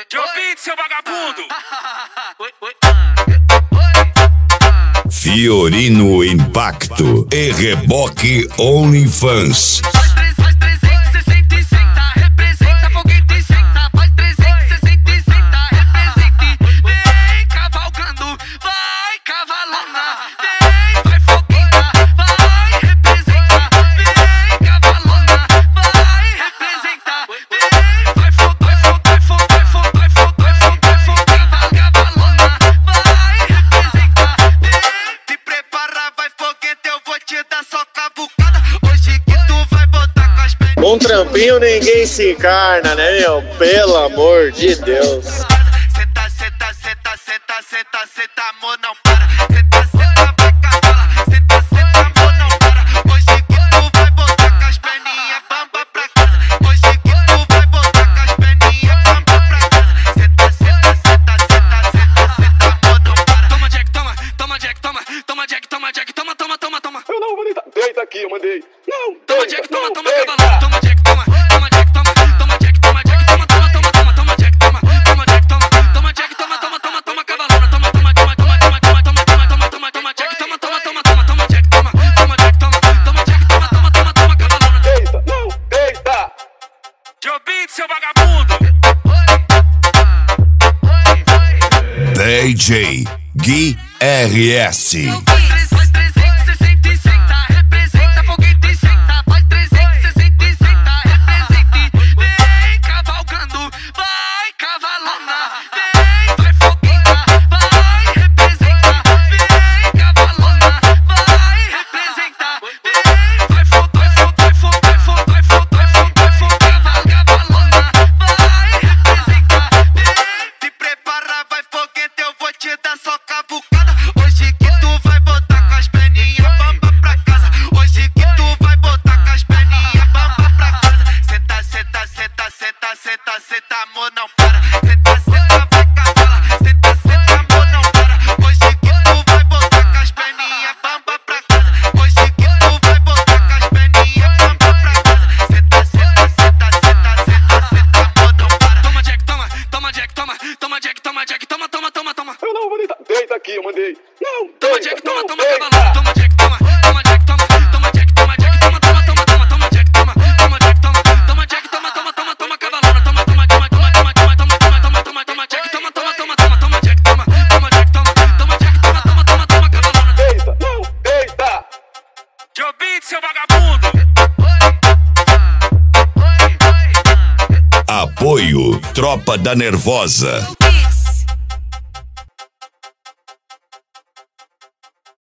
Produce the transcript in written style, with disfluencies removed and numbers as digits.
Jobim, seu vagabundo! Fiorino Impacto e Reboque OnlyFans. Faz 360 e senta, representa foguete e senta. Faz 360 e senta, representa e vem cavalgando, vai cavalona. Vem, vai fogueta, vai representa. Vem cavalona, vai representa. Vem, vai fogueta, vai cavalona, vai representa. Vem, te prepara, vai foguete, eu vou te dar só cavucada. Hoje que tu vai botar com as pernas. Com trampinho ninguém se encarna, né, meu? Pelo amor de Deus. Senta, senta, senta, senta, senta, senta, amor, não para. Senta, senta, vai cavala. Senta, senta, amor, não para. Hoje que tu vai botar com as perninhas bamba pra casa. Hoje que tu vai botar com as perninhas bamba pra casa. Senta, senta, senta, senta, senta, senta, amor, não para. Toma Jack, toma, toma Jack, toma, toma Jack, toma Jack, toma, toma, toma, toma. Eu não vou deitar. Deita aqui, eu mandei. Não, Toma deita, Jack, toma, não, toma, deita. cavalão. Toma Jack, toma, toma Jack, toma, toma Jack, toma Jack, toma, toma, toma, toma, toma Jack, toma, toma Jack, toma, toma Jack, toma, toma, toma, toma, cavalona. Toma, toma, toma, toma, toma, toma, toma, toma, toma, toma Jack, toma, toma, toma, toma, toma Jack, toma, toma Jack, toma, toma Jack, toma, toma, toma, toma, cavalona. Deita, não, deita. Jobim, seu vagabundo! DJ Gui RS. Faz 360 e senta, representa foguete e senta. Faz 360 e senta, representa e vem cavalgando, vai cavalona. Vem, vai fogueta, vai representa. Vem cavalona, vai representa. Vem, vai fogueta, cavalona, vai representa. Vem, te prepara, vai foguete, eu vou te dar só cavucada. Hoje que tu vai botar com as perninhas bamba pra casa. Hoje que tu vai botar com as perninhas bamba pra casa. Senta, senta, senta, senta, senta, senta, amor, não para. Senta, senta, vai cavala. Senta, senta, amor, não para. Hoje que tu vai botar com as perninhas bamba pra casa. Hoje que tu vai botar com as perninhas bamba pra casa. Senta, senta, senta, senta, senta, senta, amor, não para. Toma Jack, toma, toma Jack, toma, toma Jack, toma Jack, toma, toma, toma, toma. Eu não vou deitar. Deita aqui, eu mandei. Não, Toma deita, Jack, toma, não, toma, deita. cavalão. Toma Jack, toma, toma Jack, toma, toma Jack, toma Jack, toma, toma, toma, toma, toma Jack, toma, toma Jack, toma, toma Jack, toma, toma, toma, toma, cavalona. Toma, toma, toma, toma, toma, toma, toma, toma, toma, toma, toma Jack, toma, toma, toma, toma, toma Jack, toma, toma Jack, toma, toma Jack, toma, toma, toma, toma, cavalona. Deita, não, deita. Jobim, seu vagabundo! Apoio Tropa da Nervosa.